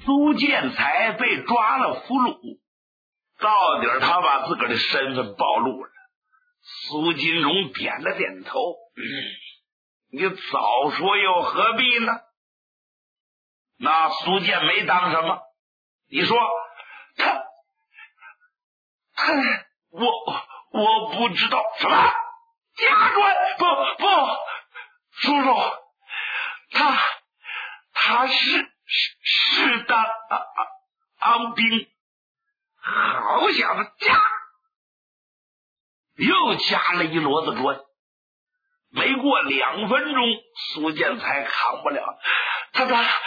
苏建才被抓了俘虏，到底他把自个儿的身份暴露了。苏金荣点了点头，你早说又何必呢？那苏建没当什么？你说我不知道什么家专，不，叔叔，他是当兵，好小子加，又加了一骡子砖。没过2分钟，苏建才扛不了，他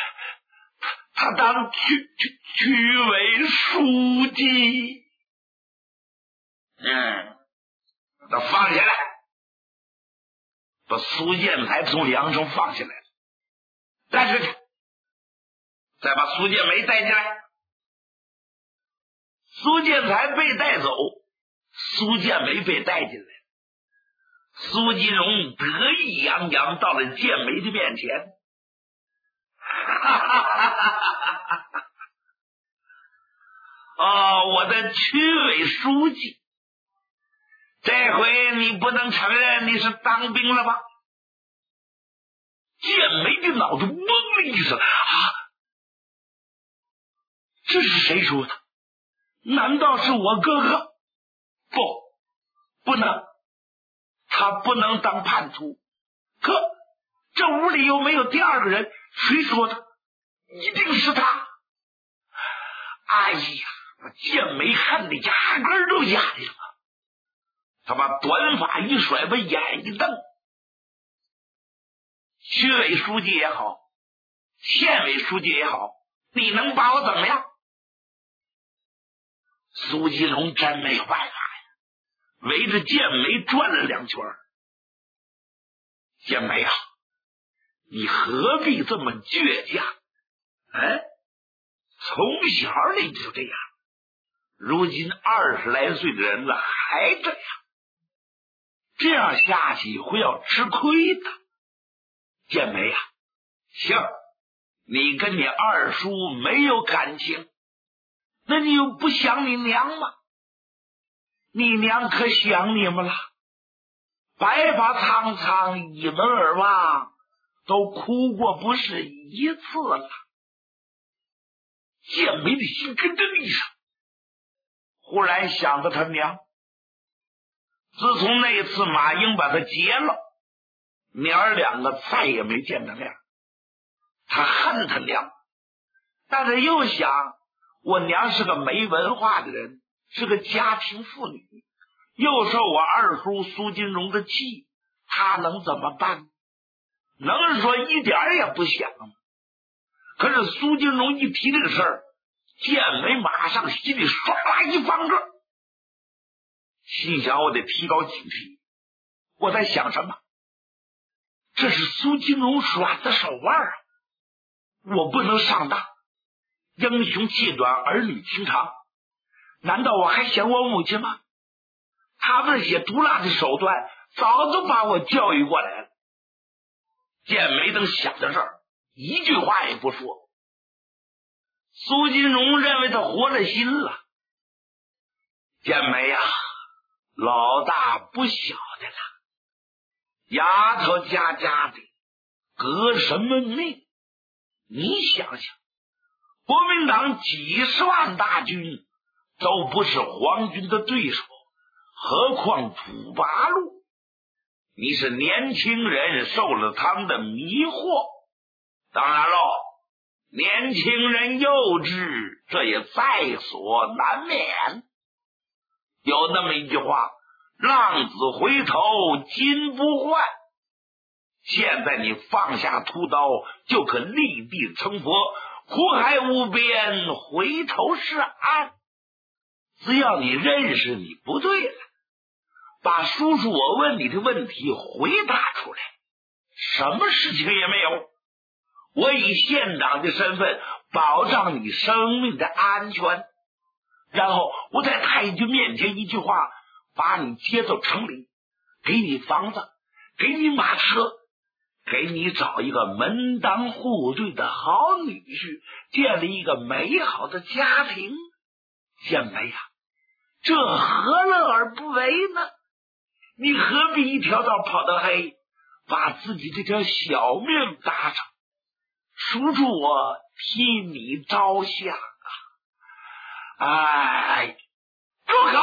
当区委书记。他放下来，把苏建才从梁上放下来了。带出去，再把苏建梅带进来。苏建才被带走，苏建梅被带进来。苏金荣得意洋洋到了建梅的面前，我的区委书记，这回你不能承认你是当兵了吧？建梅的脑子嗡了一声，这是谁说的？难道是我哥哥？不能，他不能当叛徒。可这屋里又没有第二个人，谁说的？一定是他。哎呀，建梅恨得牙根都压下了。他把短发一甩，把眼一瞪，区委书记也好，县委书记也好，你能把我怎么样？苏金荣真没有办法呀，围着建梅转了2圈。建梅啊，你何必这么倔强？从小你就这样，如今20来岁的人了还这样，这样下去会要吃亏的。建梅啊，行，你跟你二叔没有感情，那你又不想你娘吗？你娘可想你们了，白发苍苍一门而望，都哭过不是一次了。建梅的心咯噔一声，忽然想到他娘。自从那次马英把他劫了，娘儿2个再也没见他面。他恨他娘，但是又想，我娘是个没文化的人，是个家庭妇女，又受我二叔苏金荣的气，他能怎么办？能说一点也不想。可是苏金荣一提这个事儿，建梅马上心里唰啦一翻个，心想我得提高警惕。我在想什么？这是苏金荣耍的手腕啊！我不能上当，英雄气短，儿女情长。难道我还想我母亲吗？他们那些毒辣的手段早都把我教育过来了。建梅等想到这儿，一句话也不说。苏金荣认为他活了心了。建梅呀，老大不晓得了，丫头家的革什么命？你想想，国民党几十万大军都不是皇军的对手，何况土八路？你是年轻人，受了他们的迷惑。当然喽，年轻人幼稚，这也在所难免。有那么一句话，浪子回头金不换。现在你放下屠刀，就可立地成佛，苦海无边，回头是岸。只要你认识你不对了，把叔叔我问你的问题回答出来，什么事情也没有。我以县长的身份保障你生命的安全，然后我在太君面前一句话，把你接到城里，给你房子，给你马车， 给你找一个门当户对的好女婿，建立一个美好的家庭。建梅呀，这何乐而不为呢？你何必一条道跑到黑，把自己这条小命搭上？叔叔我替你着想啊！哎，住口！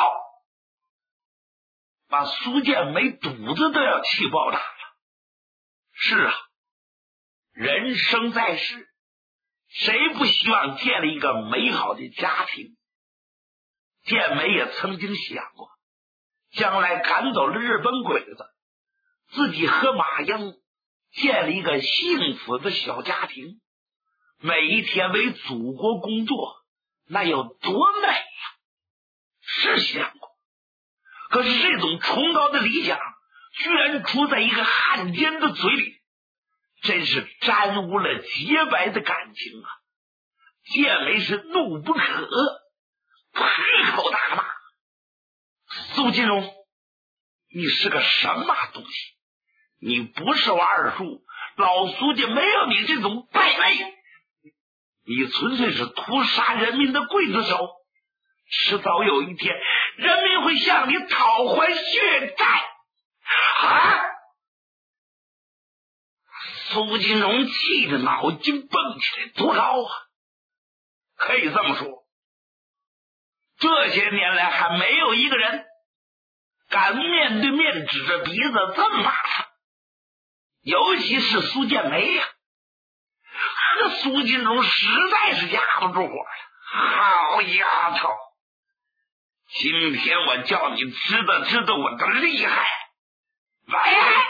把苏建梅肚子都要气爆炸了。是啊，人生在世，谁不希望建立一个美好的家庭？建梅也曾经想过，将来赶走了日本鬼子，自己和马英建立一个幸福的小家庭，每一天为祖国工作，那有多美呀！是想过，可是这种崇高的理想居然出在一个汉奸的嘴里，真是沾污了洁白的感情啊！建梅是怒不可遏，开口大骂：苏金荣，你是个什么东西？你不是我二叔，老苏家没有你这种败类，你纯粹是屠杀人民的刽子手，迟早有一天人民会向你讨还血债啊！苏金荣气得脑筋蹦起来，多高啊！可以这么说，这些年来还没有一个人敢面对面指着鼻子这么骂他，尤其是苏建梅呀，和苏金荣实在是压不住火了。好丫头，今天我叫你知道知道我的厉害！来！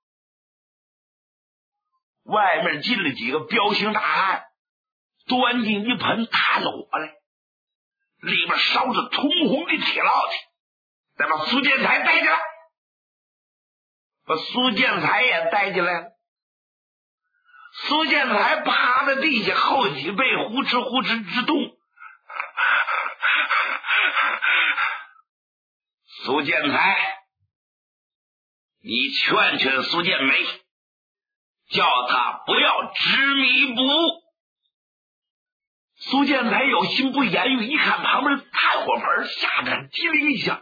外面进了几个彪形大汉，端进一盆炭火来，里面烧着通红的铁烙铁，再把苏建才带进来。把苏建才也带进来了。苏建才趴在地下，后脊背呼哧呼哧直动。苏建才，你劝劝苏建梅，叫他不要执迷不悟。苏建才有心不言语，一看旁边炭火盆，吓得机灵一响。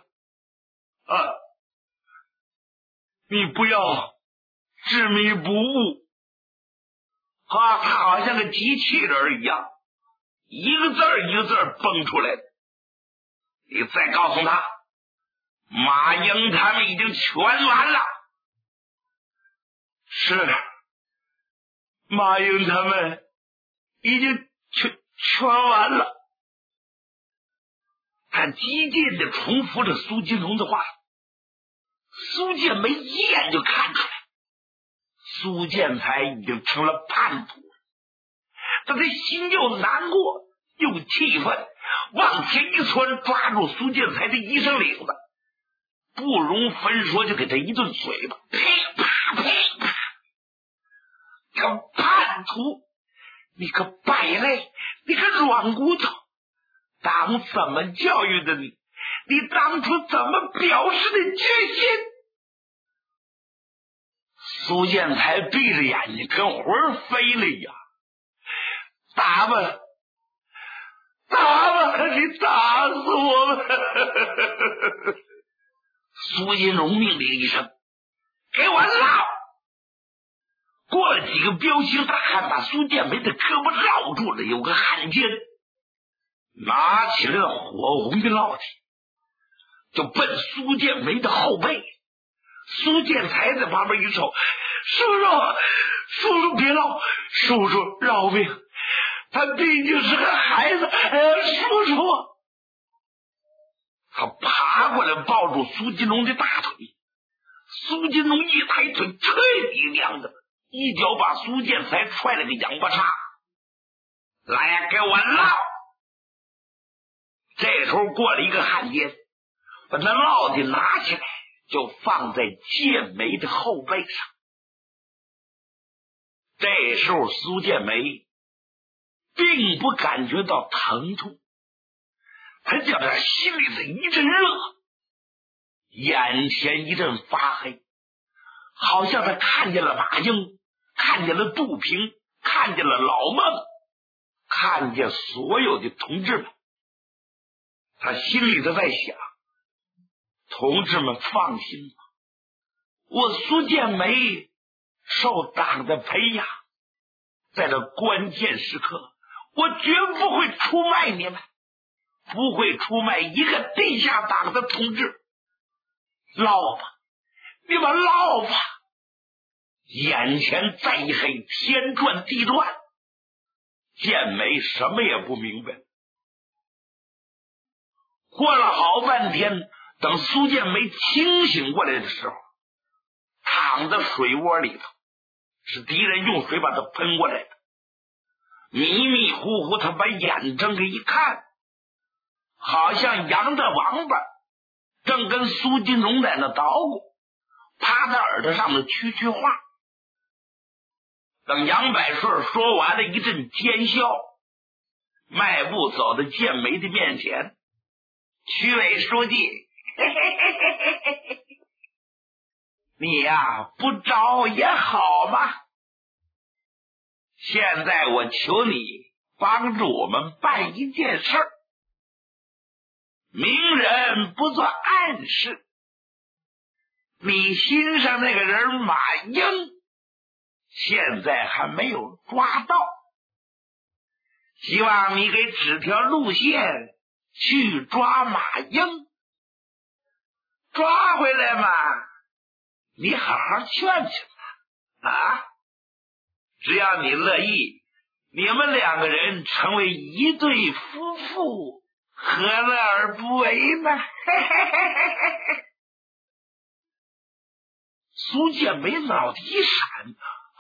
你不要执迷不悟。他好像个机器人一样，一个字儿一个字儿蹦出来的。你再告诉他，马英他们已经全完了。是，马英他们已经全完了。他激进地重复着苏金荣的话。苏建梅一眼就看出来，苏建才已经成了叛徒了。他的心又难过又气愤，往前一窜，抓住苏建才的衣裳领子，不容分说就给他一顿嘴巴，噼啪噼啪！你个叛徒，你个败类，你个软骨头，当怎么教育的你？你当初怎么表示的决心？苏建才闭着眼睛，跟魂儿飞了一样。打吧，打吧，你打死我吧！苏金荣命令一声：“给我绕！”过了几个彪形大汉，把苏建梅的胳膊绕住了。有个汉奸拿起了火红的烙铁，就奔苏建梅的后背。苏建才在旁边一瞅：“叔叔别闹，叔叔饶命，他毕竟是个孩子，叔叔。”他爬过来抱住苏金龙的大腿，苏金龙一抬腿，啐你娘的，一脚把苏建才踹了个仰巴叉。来呀，给我烙！这时候过了一个汉奸，把那烙铁拿起来，就放在建梅的后背上。这时候苏建梅并不感觉到疼痛，他觉得心里的一阵热，眼前一阵发黑，好像他看见了马英看见了杜平，看见了老孟，看见所有的同志们，他心里头在想，同志们放心吧，我苏建梅受党的培养，在这关键时刻，我绝不会出卖你们，不会出卖一个地下党的同志。捞吧，你们捞吧！眼前再一黑，天转地转，建梅什么也不明白。过了好半天，等苏建梅清醒过来的时候，躺在水窝里头，是敌人用水把他喷过来的。迷迷糊糊，他把眼睁开一看，好像杨大王八正跟苏金荣在那捣鼓，趴在耳朵上面蛐话。等杨百顺说完了，一阵奸笑，迈步走到建梅的面前，区委书记，你呀，不招也好嘛。现在我求你帮助我们办一件事儿，明人不做暗事。你心上那个人马英现在还没有抓到，希望你给指条路线去抓马英，抓回来嘛，你好好劝劝他啊！只要你乐意，你们两个人成为一对夫妇，何乐而不为呢？苏建梅脑袋一闪，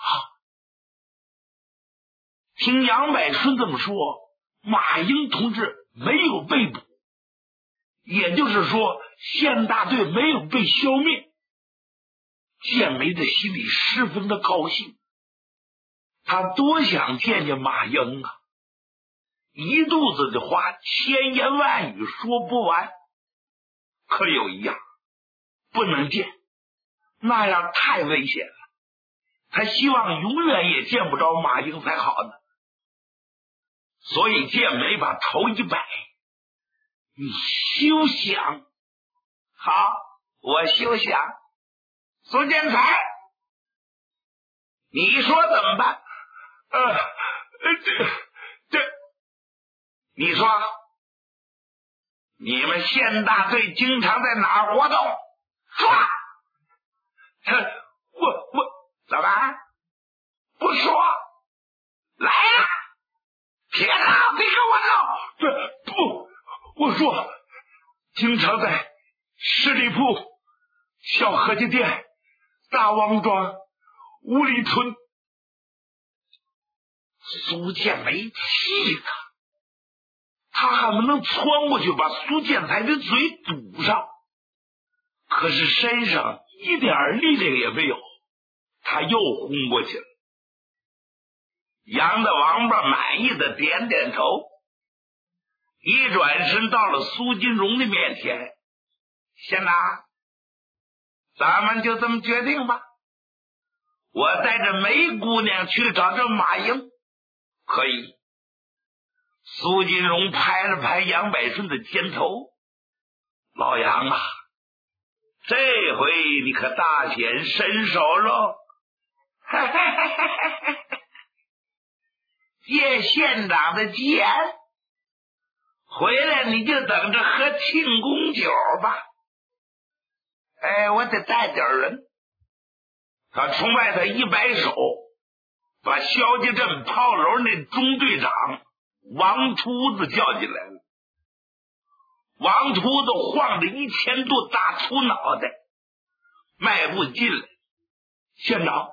听杨百顺这么说，马英同志没有被捕，也就是说县大队没有被消灭。建梅的心里十分的高兴，他多想见见马英啊，一肚子的话千言万语说不完，可有一样不能见，那样太危险了，他希望永远也见不着马英才好呢。所以建梅把头一摆，你休想。好，我休想。苏建才，你说怎么办？你说你们县大队经常在哪儿活动？说。我怎么不说？来呀！铁子，你跟我闹！不，我说经常在十里铺、小合计店、大王庄、五里屯。苏建梅气他还不能窜过去把苏建才的嘴堵上，可是身上一点力量也没有，他又轰过去了。杨大王八满意的点点头，一转身到了苏金荣的面前，县长，咱们就这么决定吧，我带着梅姑娘去找这马英，可以。苏金荣拍了拍杨百顺的肩头，老杨啊，这回你可大显身手喽！借县长的吉言，回来你就等着喝庆功酒吧。我得带点人。他从外头一摆手，把萧家镇炮楼那中队长王秃子叫进来了。王秃子晃着1000度大粗脑袋，迈步进来。县长，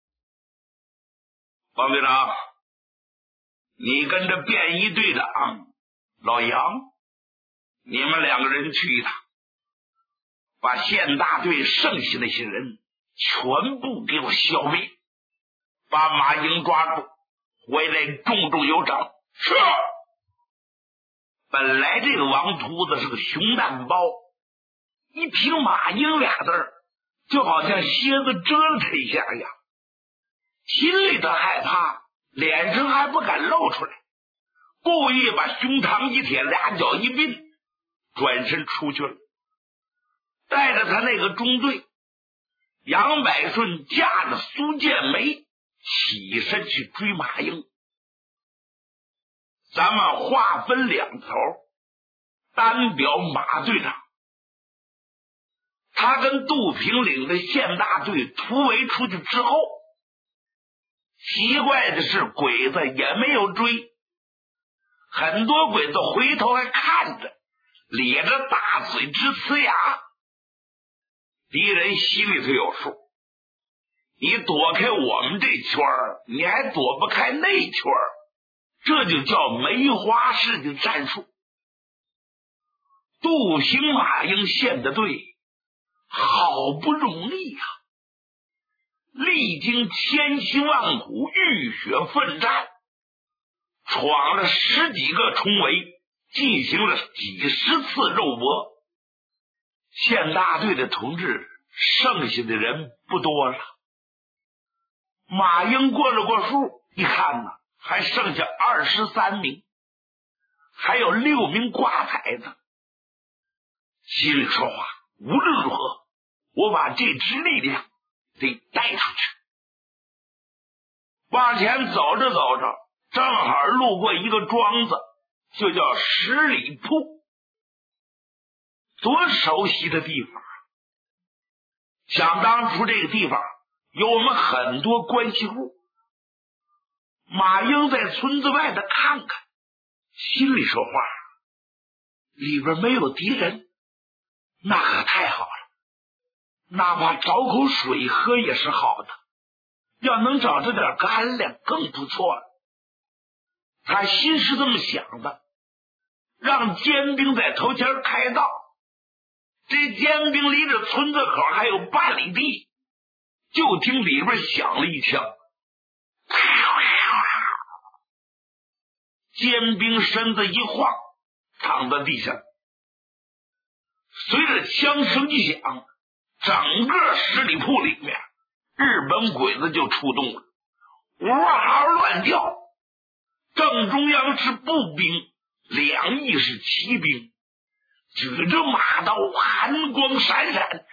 王队长，你跟着便衣队长老杨，你们2个人去一趟，把县大队剩下那些人全部给我消灭，把马英抓住，回来重重有赏。是。本来这个王秃子是个熊蛋包，一听马英俩字儿，就好像蝎子蛰了他一下一样， 心里头害怕，脸上还不敢露出来，故意把胸膛一贴，俩脚一并，转身出去了。带着他那个中队，杨百顺驾着苏建梅起身去追马英。咱们划分两头，单表马队长，他跟杜平领的县大队突围出去之后，奇怪的是鬼子也没有追，很多鬼子回头还看着，咧着大嘴直呲牙。敌人心里头有数，你躲开我们这圈你还躲不开那圈，这就叫梅花式的战术。杜兴马英县的队好不容易啊，历经千辛万苦，浴血奋战，闯了10几个重围，进行了几十次肉搏。县大队的同志剩下的人不多了。马英过了过数，一看呢，还剩下23名，还有6名挂牌的。心里说话，无论如何我把这支力量得带出去。往前走着走着，正好路过一个庄子，就叫10里铺。多熟悉的地方，想当初这个地方有我们很多关系户。马英在村子外头看看，心里说话，里边没有敌人，那可太好了，哪怕找口水喝也是好的，要能找着点干粮更不错了。他心是这么想的，让尖兵在头前开道。这尖兵离着村子口还有半里地，就听里边响了一枪，尖兵身子一晃，躺在地上。随着枪声一响，整个10里铺里面日本鬼子就出动了，哇乱叫。正中央是步兵，2翼是骑兵，举着马刀，寒光闪闪，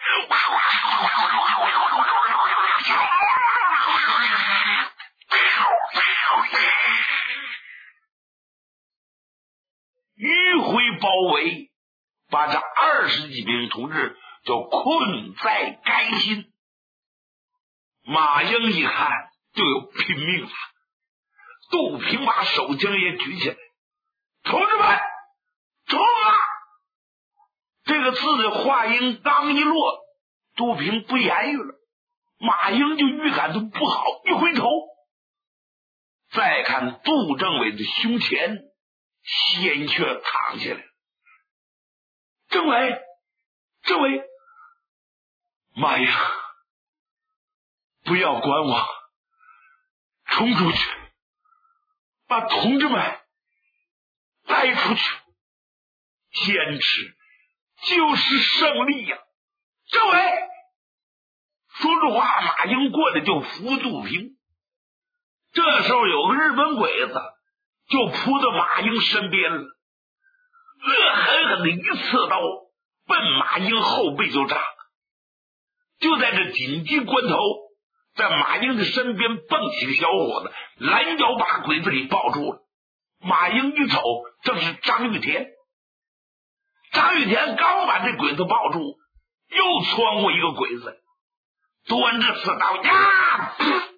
迂回包围，把这20几名同志就困在垓心。马英一看就有拼命了，杜平把手枪也举起来，同志们冲啊！这个字的话音刚一落，杜平不言语了，马英就预感到不好，一回头再看杜政委的胸前鲜血淌下来。政委，妈呀，不要管我，冲出去，把同志们带出去，坚持就是胜利呀！政委说着话，马英过来就扶杜平。这时候有个日本鬼子就扑到马英身边了，恶狠狠的一刺刀奔马英后背就扎。就在这紧急关头，在马英的身边蹦起个小伙子，拦腰把鬼子给抱住了。马英一瞅，正是张玉田。张玉田刚把这鬼子抱住，又窜过一个鬼子，端着刺刀呀，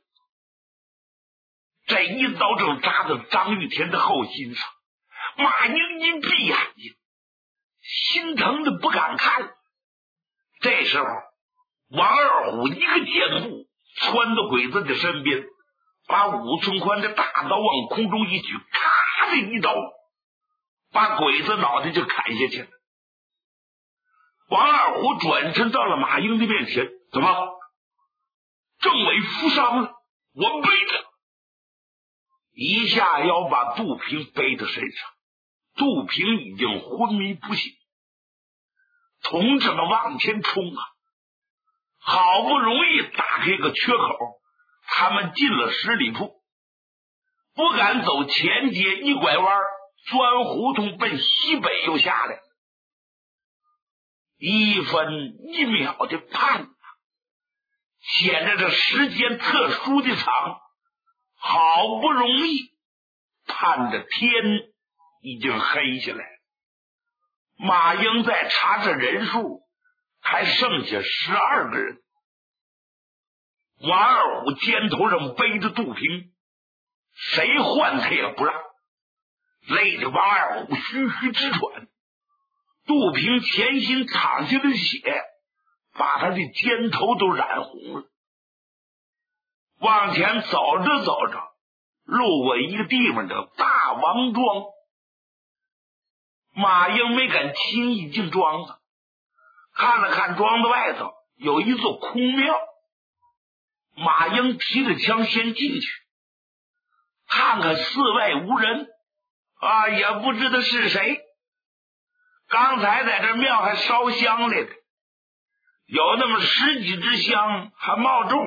这一刀正扎到张玉田的后心上。马英一闭眼睛，心疼的不敢看。这时候王二虎一个箭步窜到鬼子的身边，把5寸宽的大刀往空中一举，咔的一刀把鬼子脑袋就砍下去了。王二虎转身到了马英的面前，怎么？政委负伤了，我背着。一下要把杜平背到身上，杜平已经昏迷不醒。同志们往前冲啊！好不容易打开个缺口， 他们进了10里铺，不敢走前街，一拐弯钻胡同奔西北又下来，1分1秒的盼，显着这时间特殊的长，好不容易盼着天已经黑下来。马英再查这人数，还剩下12个人。王二虎肩头上背着杜平，谁唤他也不让，累得王二虎吁吁直喘。杜平前心淌下的血把他的肩头都染红了。往前走着走着，路过一个地方叫大王庄，马英没敢轻易进庄子，看了看庄子外头有一座空庙，马英提着枪先进去，看看寺外无人啊，也不知道是谁。刚才在这庙还烧香来的，有那么10几支香还冒着火。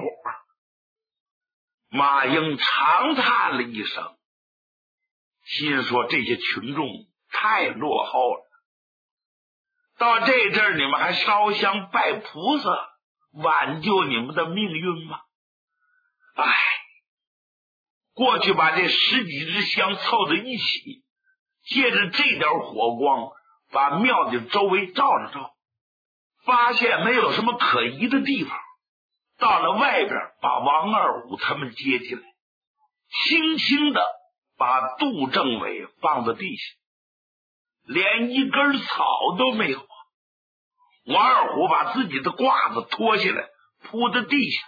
马英长叹了一声，心说这些群众太落后了，到这阵儿你们还烧香拜菩萨挽救你们的命运吗？唉，过去把这10几支香凑在一起，借着这点火光把庙的周围照了照，发现没有什么可疑的地方，到了外边把王二虎他们接进来，轻轻的把杜政委放在地下，连一根草都没有。王二虎把自己的褂子脱下来铺在地下，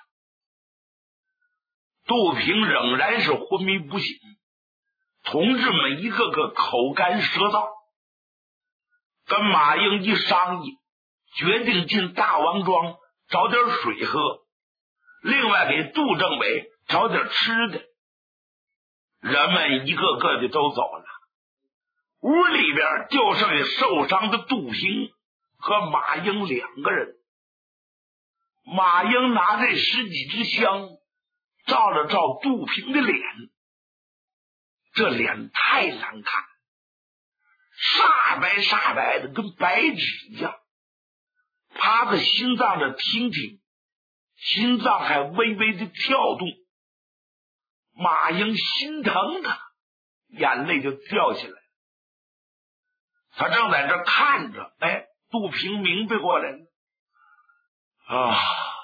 杜平仍然是昏迷不醒，同志们一个个口干舌燥，跟马英一商议，决定进大王庄找点水喝，另外给杜政委找点吃的。人们一个个的都走了，屋里边就剩下受伤的杜平和马英2个人。马英拿这10几支香照了照杜平的脸，这脸太难看，煞白煞白的，跟白纸一样。趴在心脏这听听，心脏还微微的跳动。马英心疼他，眼泪就掉下来。他正在这看着，杜平明白过来了啊，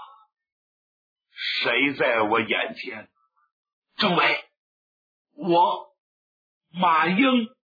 谁在我眼前？政委，我马英。